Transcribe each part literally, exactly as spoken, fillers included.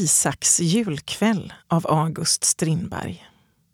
Isaks julkväll av August Strindberg.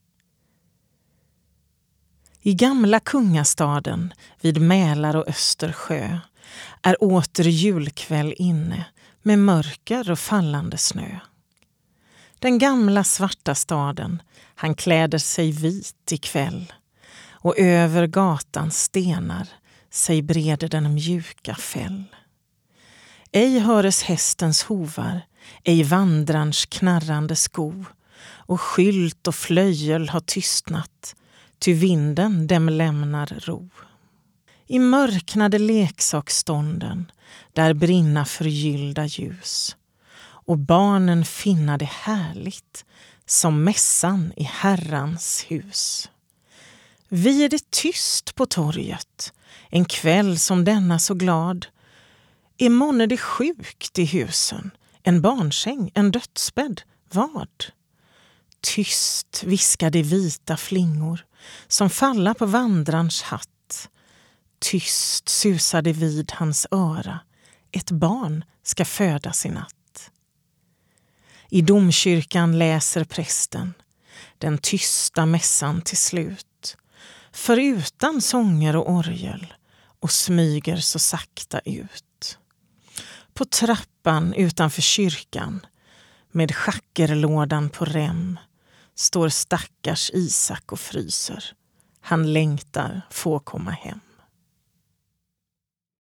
I gamla kungastaden vid Mälar och Östersjö är åter julkväll inne med mörker och fallande snö. Den gamla svarta staden, han kläder sig vit i kväll, och över gatans stenar sig breder den mjuka fäll. Ej höres hästens hovar, ej vandrarns knarrande sko, och skylt och flöjel har tystnat, ty vinden dem lämnar ro. I mörknade leksaksstånden, där brinna förgyllda ljus, och barnen finna det härligt, som mässan i Herrans hus. Vi är det tyst på torget, en kväll som denna så glad. Är månne det sjukt i husen, en barnsäng, en dödsbädd, vad? Tyst viskar de vita flingor, som falla på vandrarns hatt. Tyst susar det vid hans öra, ett barn ska födas i natt. I domkyrkan läser prästen den tysta mässan till slut, förutan sånger och orgel, och smyger så sakta ut. På trappan utanför kyrkan, med schackerlådan på rem, står stackars Isak och fryser. Han längtar få komma hem.